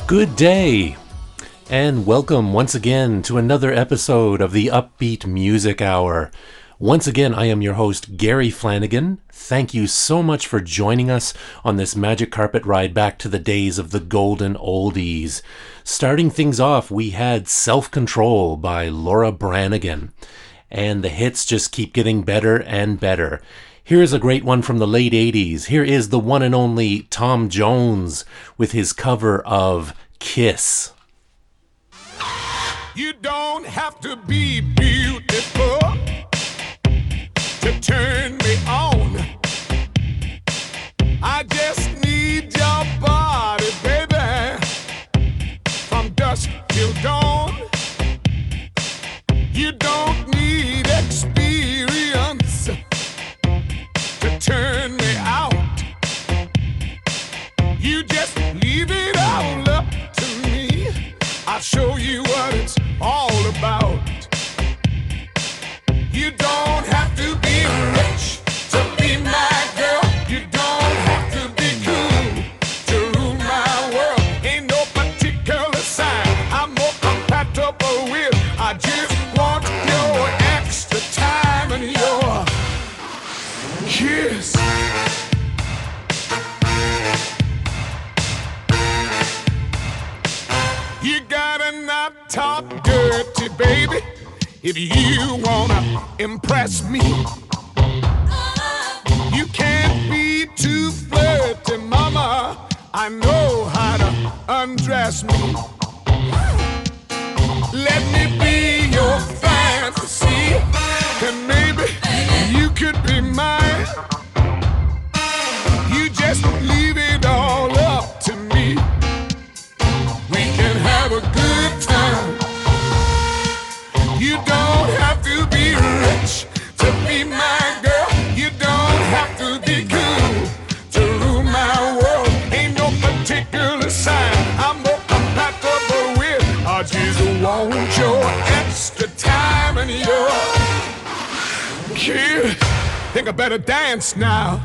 Good day, and welcome once again to another episode of the Upbeat Music Hour. Once again, I am your host, Gary Flanagan. Thank you so much for joining us on this magic carpet ride back to the days of the golden oldies. Starting things off, we had Self-Control by Laura Branigan, and the hits just keep getting better and better. Here's a great one from the late 80s. Here is the one and only Tom Jones with his cover of Kiss. You don't have to be beautiful to turn me on. I just need your body, baby, from dusk till dawn. You don't need experience to turn me out. You just leave it all up to me. I'll show you what it's all about. You don't have to be rich to be my girl. You don't have to be cool to rule my world. Ain't no particular sign I'm more compatible with. I just want your extra time and your kiss. You gotta not talk dirty, baby, if you wanna impress me. You can't be too flirty, mama. I know how to undress me. Let me be your fantasy, and maybe you could be mine. You just leave it all up to me. We can have a good time. You don't have to be rich to be my girl. You don't have to be cool to rule my world. Ain't no particular sign I'm more compatible with. I just want your extra time and your kiss. Think I better dance now.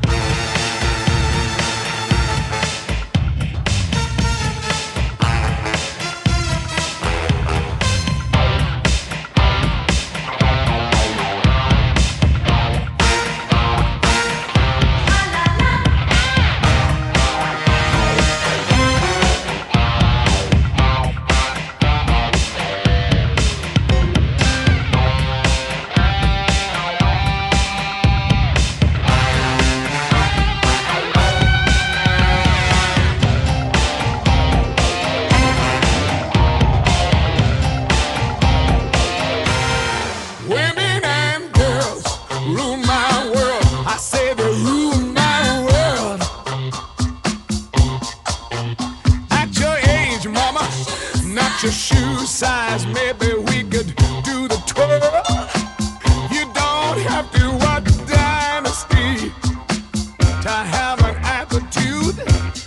Your shoe size, maybe we could do the twirl. You don't have to watch Dynasty to have an attitude.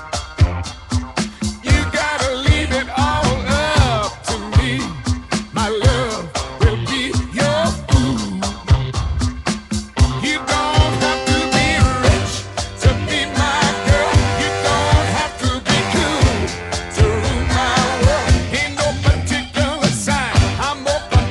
You gotta leave it all up to me. My love will be your food. You don't have to be rich to be my girl. You don't have to be cool to rule my world. Ain't no particular sign I'm more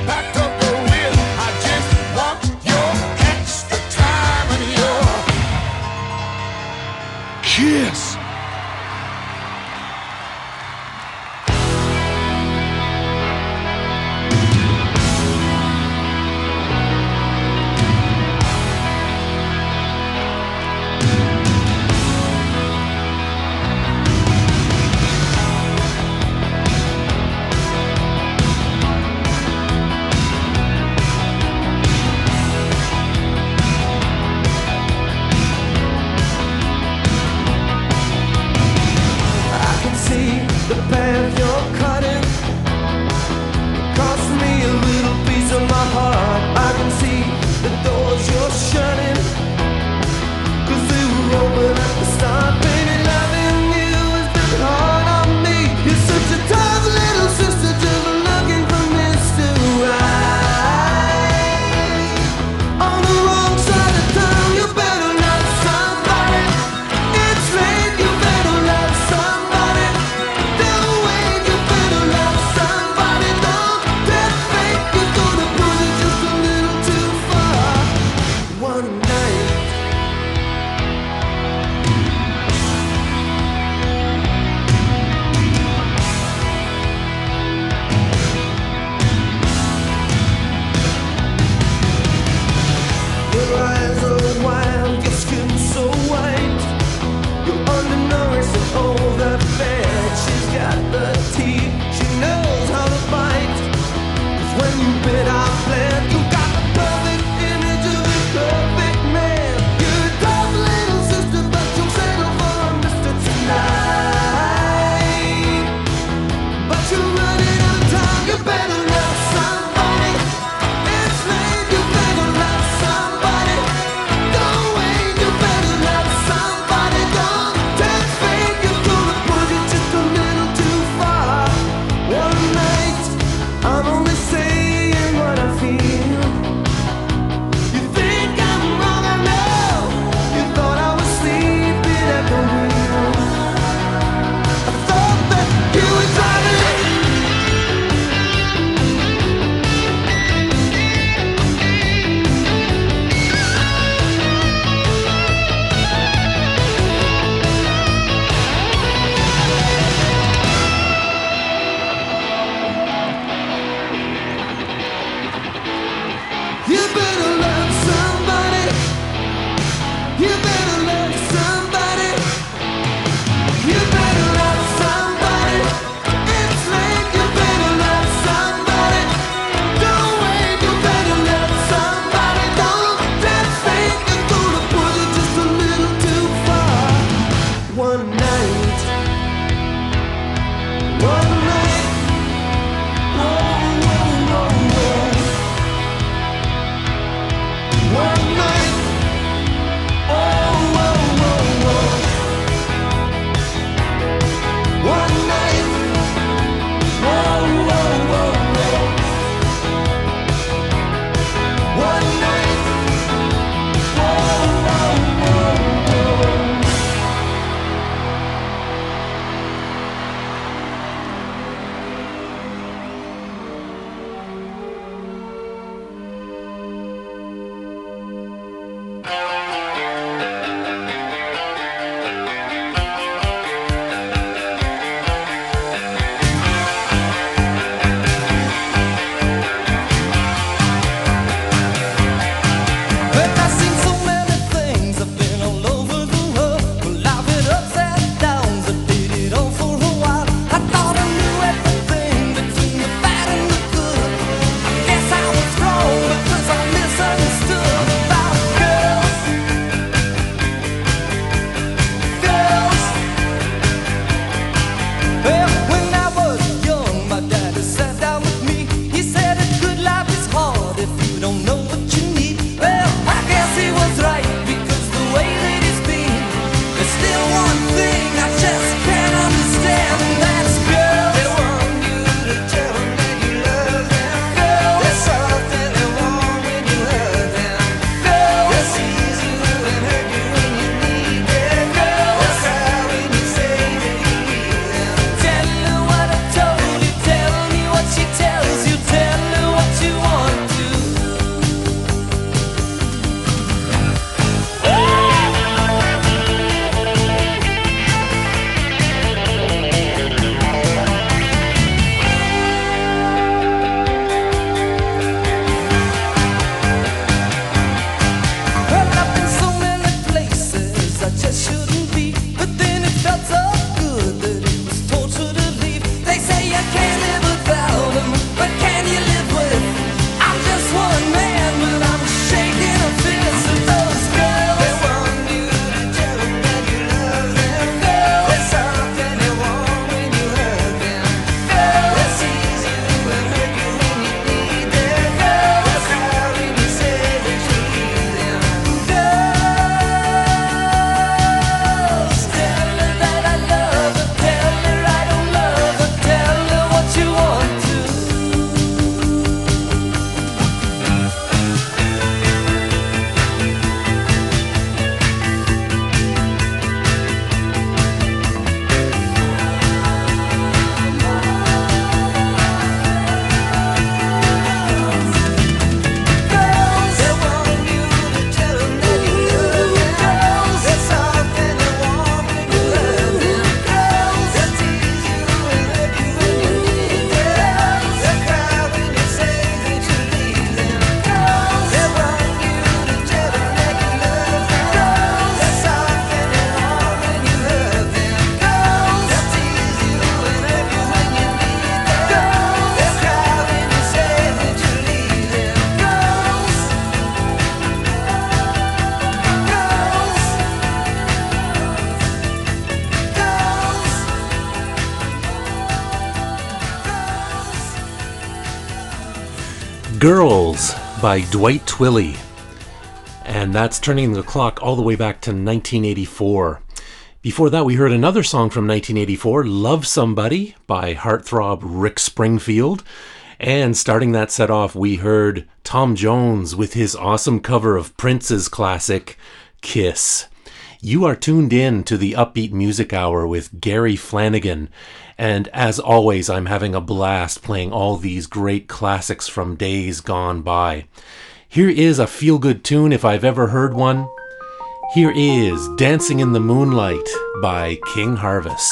Girls by Dwight Twilley. And that's turning the clock all the way back to 1984. Before that, we heard another song from 1984, Love Somebody by heartthrob Rick Springfield. And starting that set off, we heard Tom Jones with his awesome cover of Prince's classic, Kiss. You are tuned in to the Upbeat Music Hour with Gary Flanagan. And as always, I'm having a blast playing all these great classics from days gone by. Here is a feel-good tune if I've ever heard one. Here is Dancing in the Moonlight by King Harvest.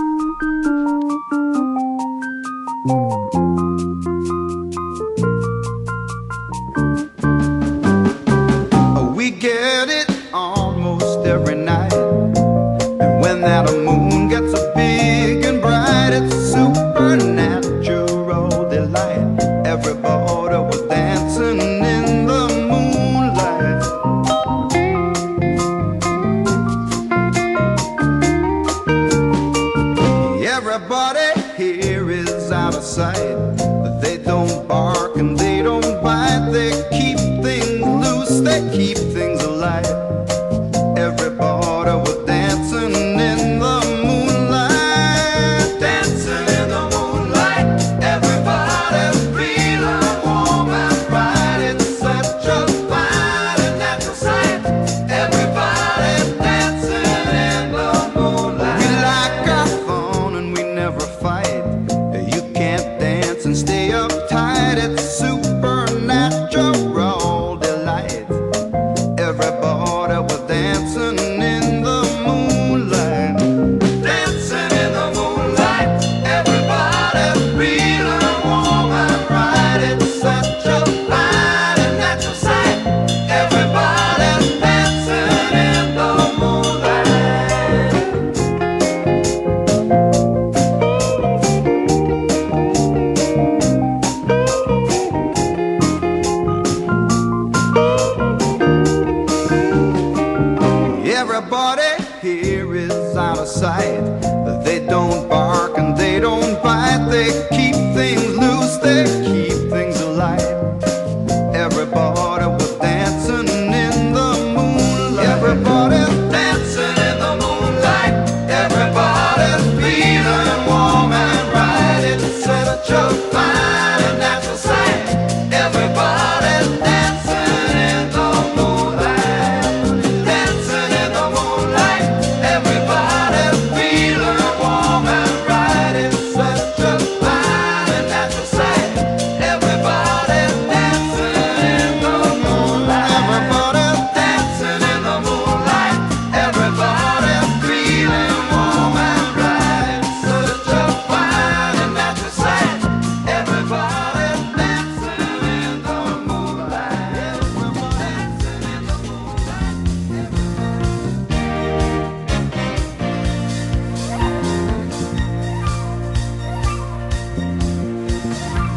We get it almost every night, and when that moon gets so big and bright, it's a supernatural delight. Everybody was dancing in the moonlight. Everybody here is out of sight, but they don't bark and they don't bite. They keep things loose, they keep things alive. Everybody was dancing in the moonlight, dancing in the moonlight. Everybody's feeling warm and bright. It's such a fine and natural sight. Everybody's dancing in the moonlight. We like our fun and we never fight. You can't dance and stay uptight. It's supernatural delight. Everybody was dancing in the moonlight, dancing in the moonlight. Everybody's feeling warm and bright. It's such a fine and natural sight. Everybody's dancing in the moonlight. Everybody here is out of sight. They don't bark and they don't bite. They keep things loose, they keep things alive. Everybody was dancing in the moonlight. Everybody's dancing in the moonlight. Everybody's feeling warm and bright. It's such a fine and natural sight. Everybody's dancing in the moonlight, dancing in the moonlight. Everybody's feeling warm and bright. It's such a fine and natural sight. Everybody's dancing in the moonlight. Everybody's dancing in the moonlight. Everybody's feeling warm and bright. It's such a fine and natural sight. Everybody's dancing in the moonlight. Everybody's dancing in the moonlight.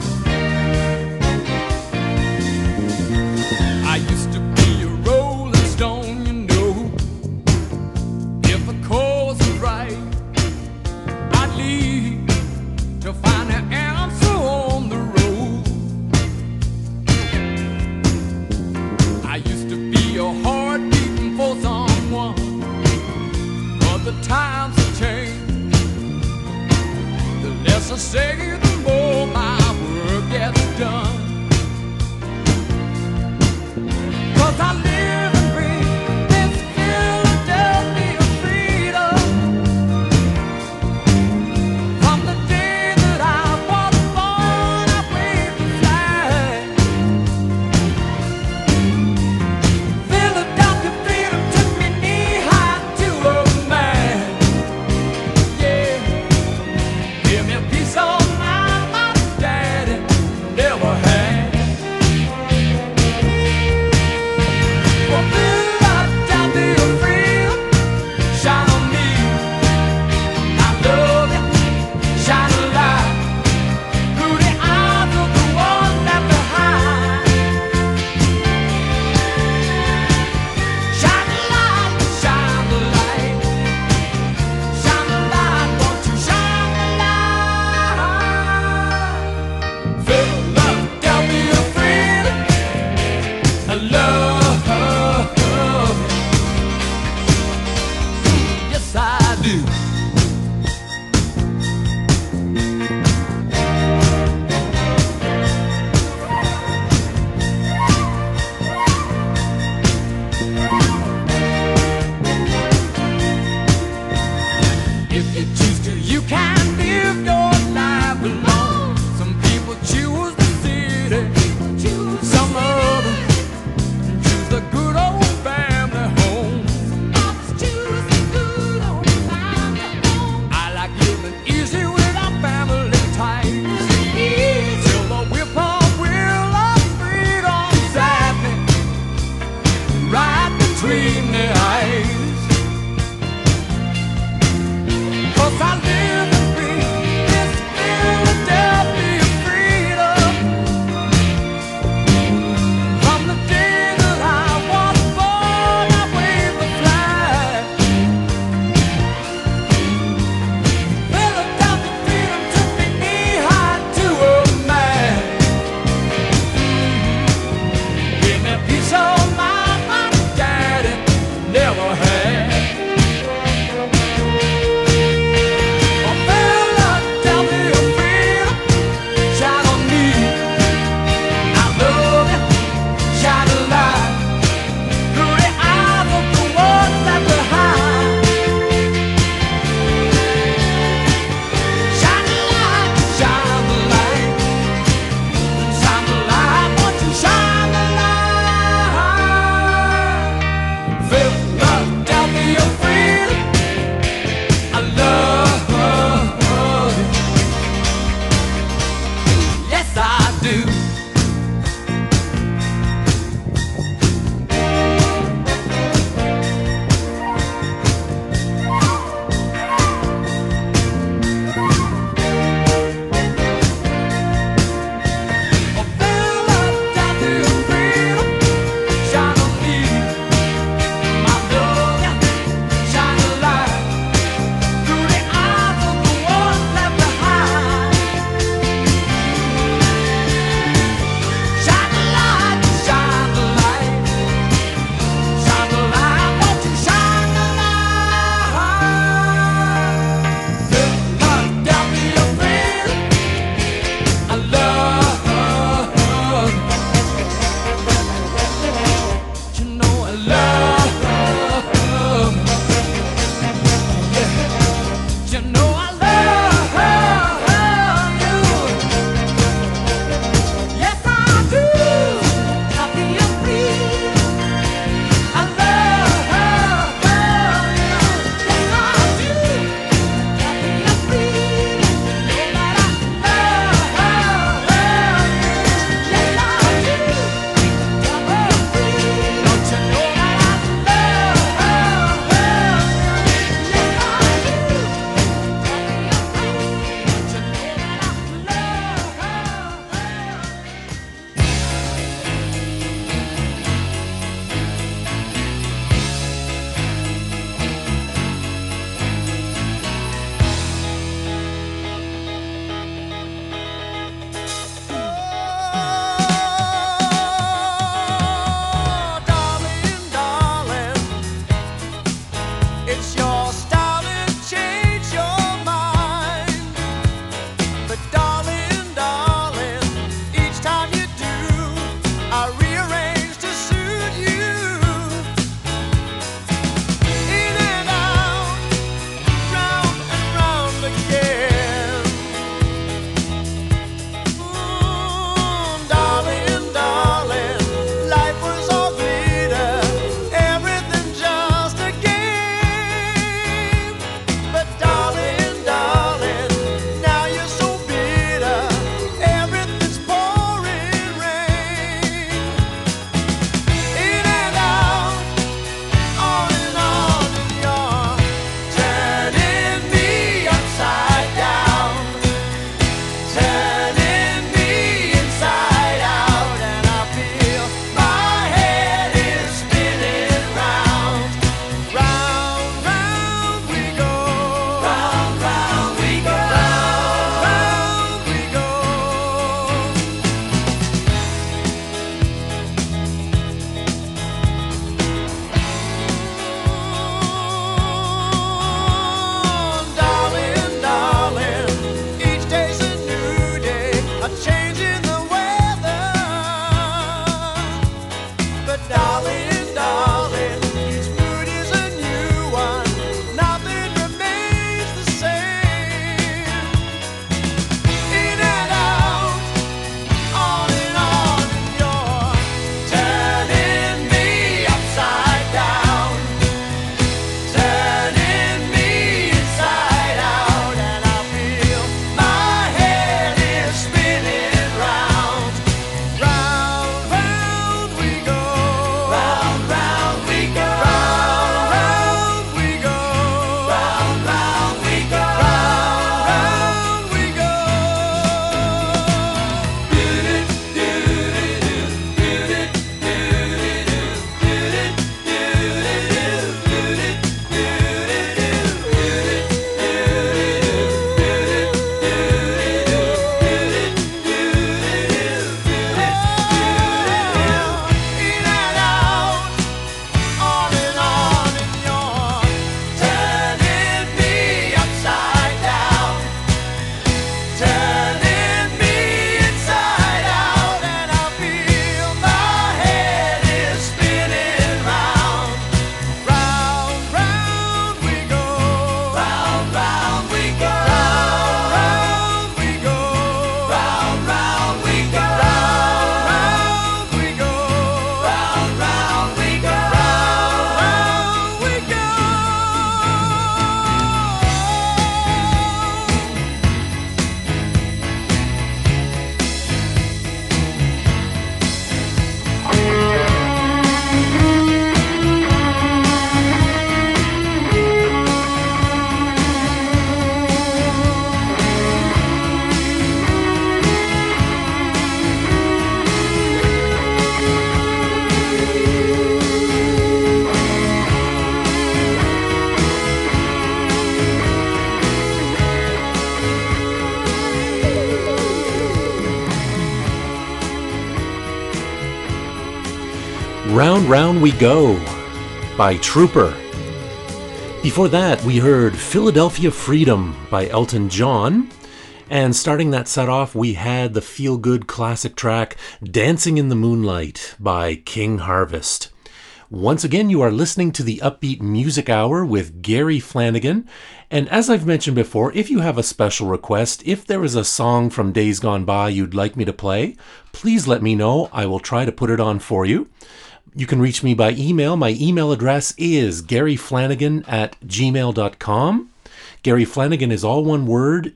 Round Round We Go by Trooper. Before that, we heard Philadelphia Freedom by Elton John. And starting that set off, we had the feel-good classic track Dancing in the Moonlight by King Harvest. Once again, you are listening to the Upbeat Music Hour with Gary Flanagan. And as I've mentioned before, if you have a special request, if there is a song from days gone by you'd like me to play, please let me know. I will try to put it on for you. You can reach me by email. My email address is garyflanagan@gmail.com. Gary Flanagan is all one word,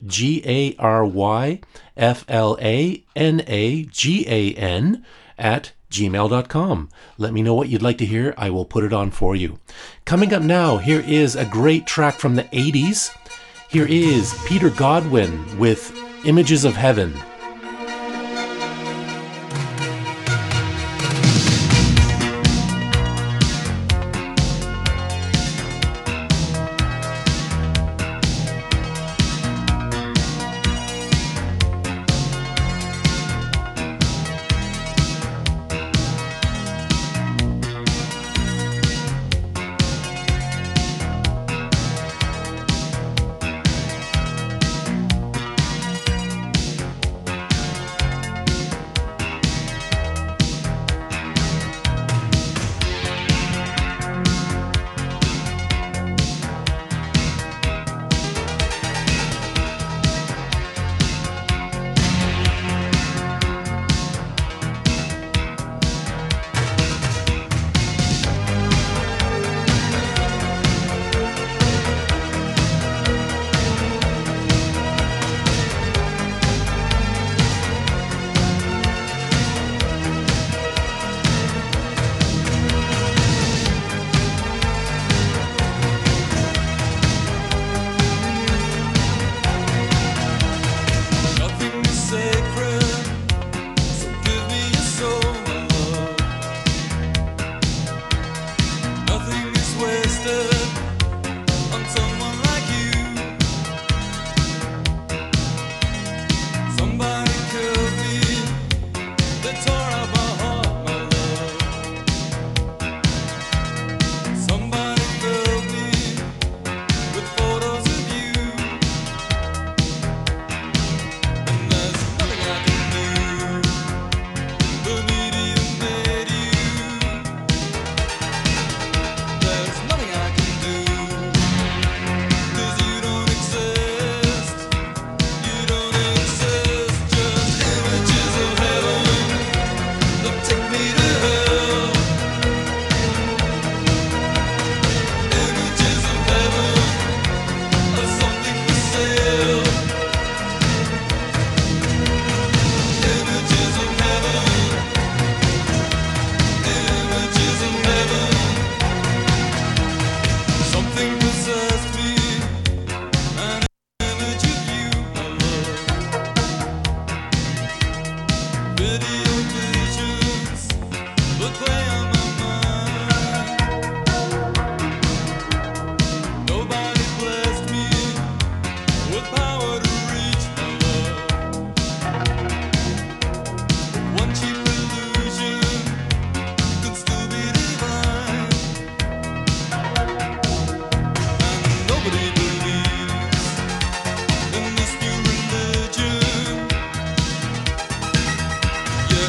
GaryFlanagan @gmail.com. Let me know what you'd like to hear. I will put it on for you. Coming up now, here is a great track from the 80s. Here is Peter Godwin with Images of Heaven. Yeah.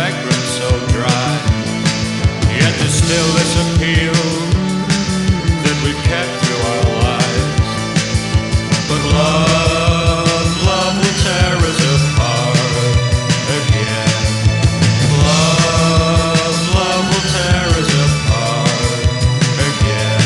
fragrance so dry. Yet there's still this appeal that we've kept through our lives. But love will tear us apart again. Love will tear us apart again.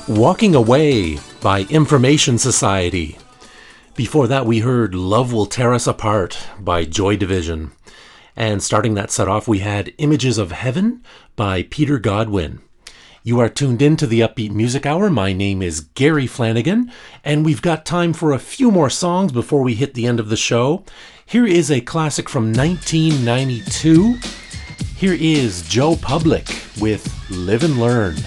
Walking Away by Information Society. Before that, we heard Love Will Tear Us Apart by Joy Division. And starting that set off, we had Images of Heaven by Peter Godwin. You are tuned in to the Upbeat Music Hour. My name is Gary Flanagan, and we've got time for a few more songs before we hit the end of the show. Here is a classic from 1992. Here is Joe Public with Live and Learn.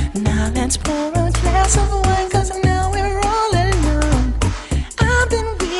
Pour a glass of wine, 'cause now we're all alone. I've been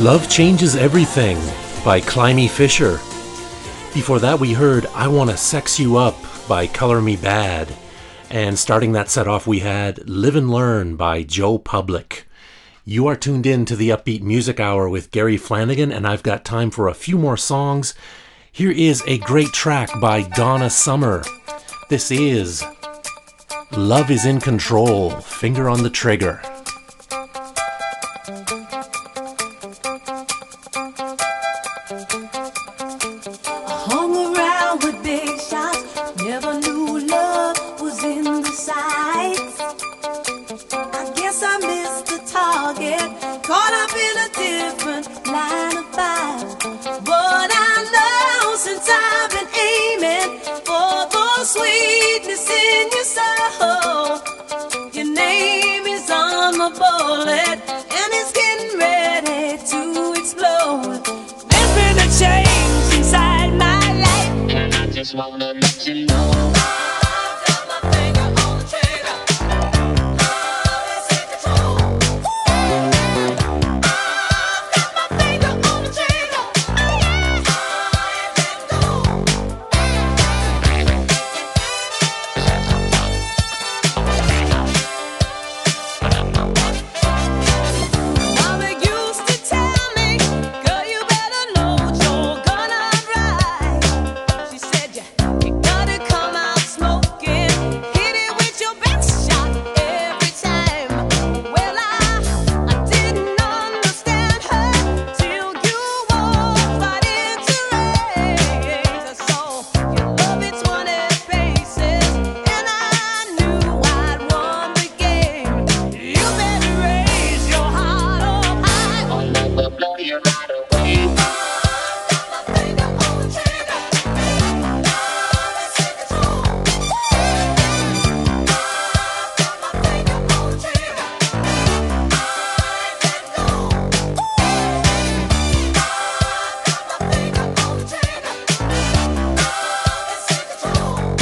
Love Changes Everything by Climby Fisher. Before that we heard I Wanna Sex You Up by Color Me Bad. And starting that set off we had Live and Learn by Joe Public. You are tuned in to the Upbeat Music Hour with Gary Flanagan, and I've got time for a few more songs. Here is a great track by Donna Summer. This is Love is in Control, Finger on the Trigger. Hung around with big shots, never knew love was in the sights. I guess I missed the target, caught up in a different line of fire. But I know since I've been aiming for the sweetness in your soul, your name is on the bullet and it's getting ready to explode. There's been a change inside my life, and I just wanna let you know. I've got my finger on the trigger. Love is in control. I've got my finger on the trigger. Let go. Mama used to tell me, girl, you better load your gun up right. She said you gotta come out smoking, hit it with your best shot every time. Well, I didn't understand her till you walked right into range. I saw your love its 20 faces, and I knew I'd won the game. You better raise your heart up high, or love will blow you right away. I've got my finger on the trigger. Love is in control. I've got my finger on the trigger. Let go. I've got my finger on the trigger. Love is in control. I've got my finger on the trigger. Let go.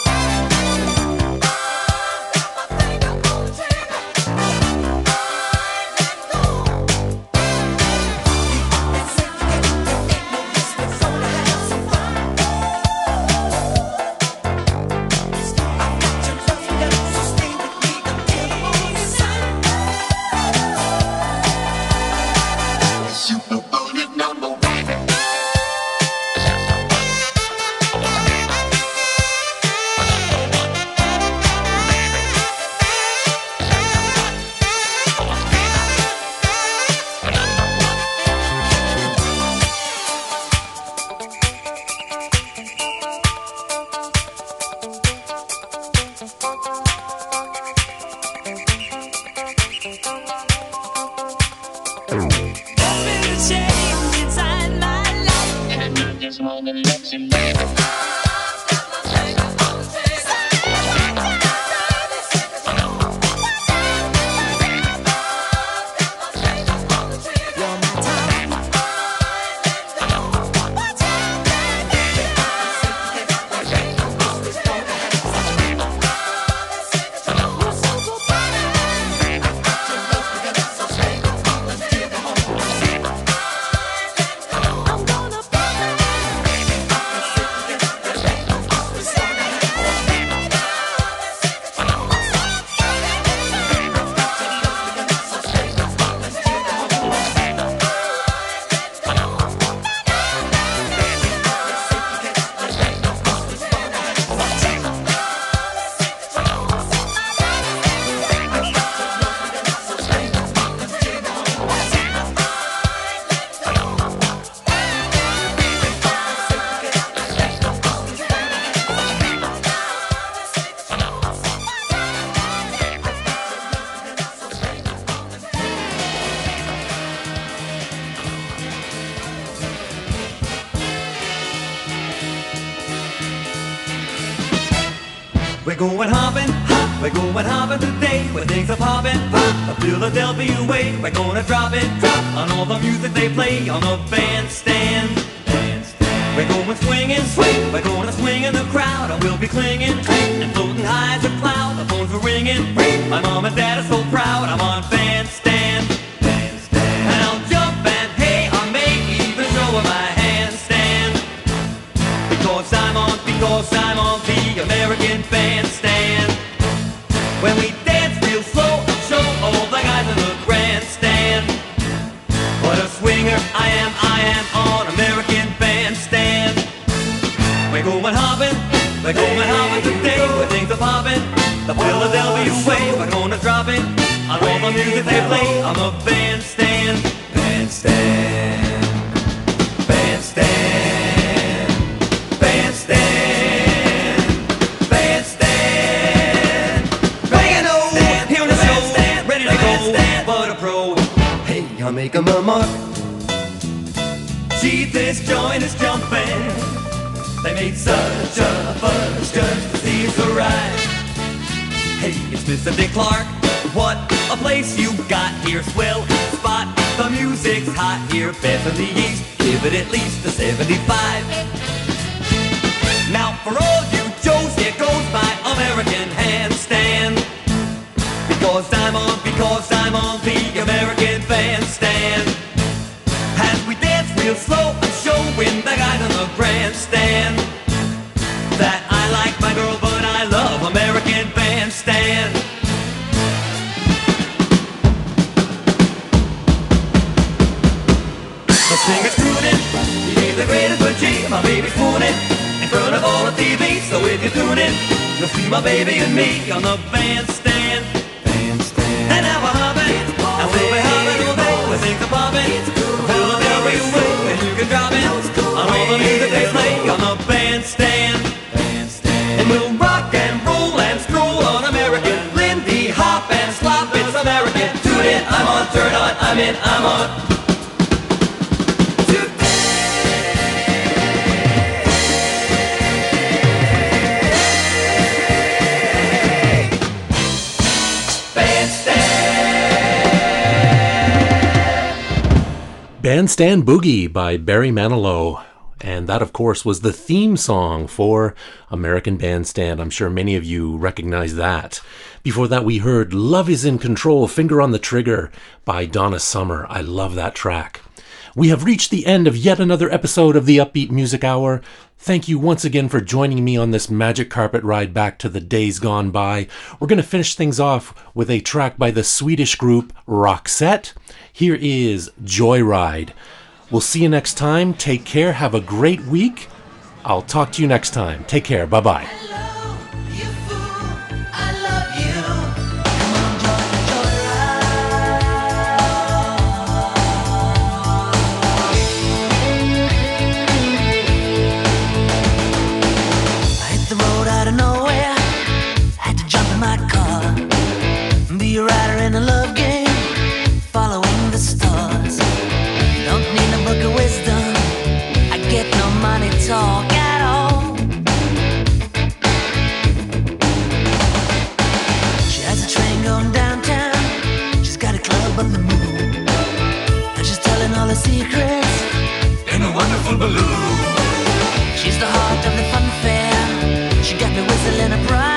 There's been a change inside my life, and I just wanna let you know. I've got my finger on the trigger. Love is in control. I've got my finger on the trigger. You're my time. Let go. Watch out, baby. Love is in control. You're so I'm gonna We're going hopping today, where things are popping, pop, the Philadelphia way. We're gonna drop it, drop, on all the music they play on the bandstand. We're going swinging, swing, we're gonna swing in the crowd, and we'll be clinging, cling, and floating high as a cloud. The phones are ringing, ring, my mom and dad are so proud. I'm on bandstand, and I'll jump and hey. because I'm on the American Bandstand. When we dance real slow, I'll show all the guys in the grandstand. What a swinger I am on American Bandstand. We're going hopping today, where things are popping. The Philadelphia way, we're gonna drop it on all the music they play on the bandstand. Bandstand, bandstand, bandstand, bandstand. Bangin' old, here in the show, ready to go, but a pro. Hey, I'll make 'em a mark. Gee, this joint is jumping. They made such a fuss just to see us arrive. Hey, it's Mr. Dick Clark. What a place you got here, swell spot. The music's hot here, best in the East. Give it at least a 75. Now for all you Joes, here goes my American handstand. Because I'm on the American Bandstand. As we dance real slow, I'm showing the guys on the grandstand that I like my girl, but I love American Bandstand. The singer's crooning, he's the greatest, but gee, my baby's swooning in front of all the TV. So if you're tuning, you'll see my baby and me on the bandstand. And now we're hopping, and we'll be hopping all day when things are popping. Philadelphia way, and you can drop it on all the music they play on the bandstand. And we'll rock and roll and stroll on American. Lindy hop and slop, it's American. Tune in, I'm on, turn on, I'm in, I'm on. Bandstand Boogie by Barry Manilow. And that, of course, was the theme song for American Bandstand. I'm sure many of you recognize that. Before that, we heard Love is in Control, Finger on the Trigger by Donna Summer. I love that track. We have reached the end of yet another episode of the Upbeat Music Hour. Thank you once again for joining me on this magic carpet ride back to the days gone by. We're going to finish things off with a track by the Swedish group Roxette. Here is Joyride. We'll see you next time. Take care. Have a great week. I'll talk to you next time. Take care. Bye-bye. Be a rider in a love game, following the stars. Don't need a book of wisdom, I get no money talk at all. She has a train going downtown, she's got a club on the moon, and she's telling all her secrets in a wonderful balloon. She's the heart of the fun fair, she got me whistling a pride.